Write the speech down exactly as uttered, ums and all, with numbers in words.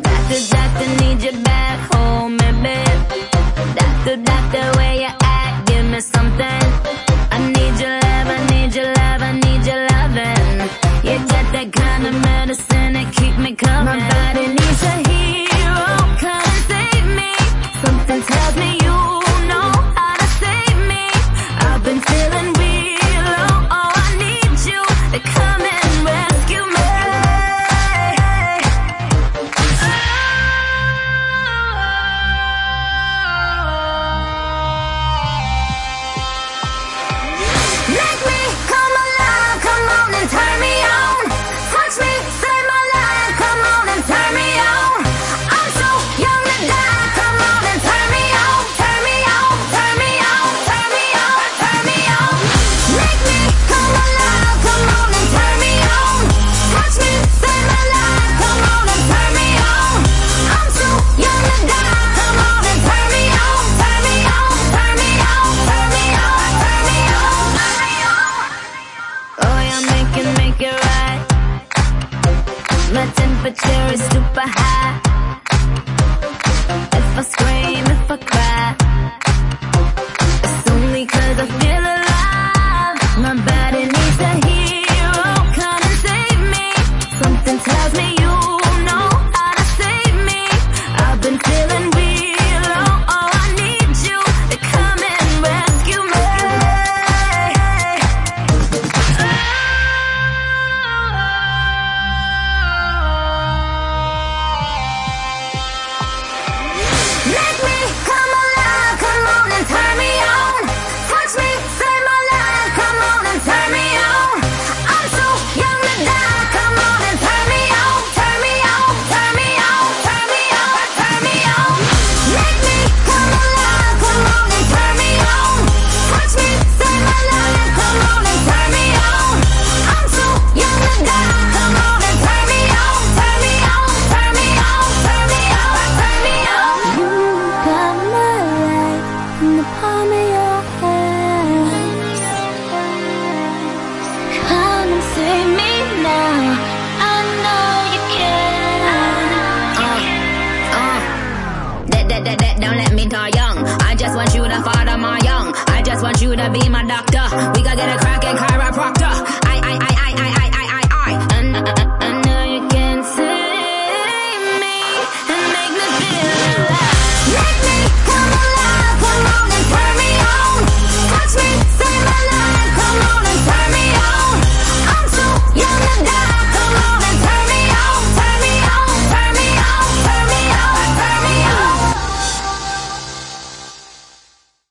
Doctor, doctor, need you back home, baby. Doctor, doctor, where you at? Give me something. I need your love, I need your love, I need your loving. You got that kind of medicine that keep me coming. My body needs a hero, come and save me. Something tells me you know how to save me. I've been feeling real low, oh, I need you to come and rescue me. Make me come alive, come on and turn me on. Touch me, save my life, come on and turn me on. I'm so young to die, come on and turn me on. Turn me on, turn me on, turn me on, turn me on. Make me come alive, come on and turn me on. Touch me, save my life, come on and turn me on. I'm so young to die, come on and turn me on. Turn me on, turn me on, turn me on, turn me on, turn me on. Oh, yeah, make it, make it right. My temperature is super high. If I scream, if I cry, it's only 'cause I feel alive. My body needs a hero, come and save me. Something tells me you know how to save me. I've been feeling real low, oh, I need you to come and rescue me. Make me come alive, come on and turn me on. Touch me, save my life, come on and turn me on. I'm so young to die, come on and turn me on. Turn me on, turn me on, turn me on, turn me on. Make me come alive, come on and turn me on. Touch me, save my life, come on and turn me on. I'm so young to die, come on and turn me on. Turn me on, turn me on, turn me on, turn me on. You got my life in the palm of your hand. Come and save me now. I know you can. Uh, uh. That, that, that, that, don't let me die young. I just want you to father my young. I just want you to be my doctor. We gotta get a cracking chiropractor.